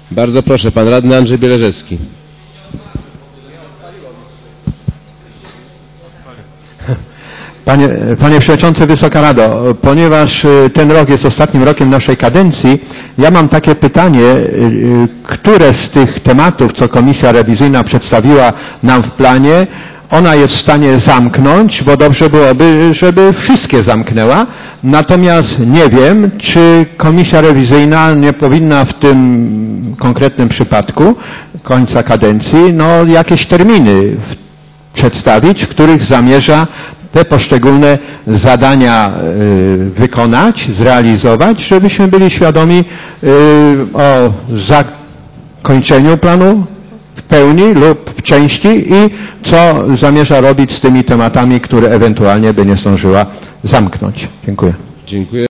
Bardzo proszę, pan radny Andrzej Bieleżewski. Panie Przewodniczący, Wysoka Rado, ponieważ ten rok jest ostatnim rokiem naszej kadencji, ja mam takie pytanie, które z tych tematów, co Komisja Rewizyjna przedstawiła nam w planie, ona jest w stanie zamknąć, bo dobrze byłoby, żeby wszystkie zamknęła. Natomiast nie wiem, czy Komisja Rewizyjna nie powinna w tym konkretnym przypadku końca kadencji, jakieś terminy przedstawić, w których zamierza te poszczególne zadania wykonać, zrealizować, żebyśmy byli świadomi o zakończeniu planu w pełni lub w części i co zamierza robić z tymi tematami, które ewentualnie by nie zdążyła zamknąć. Dziękuję. Dziękuję.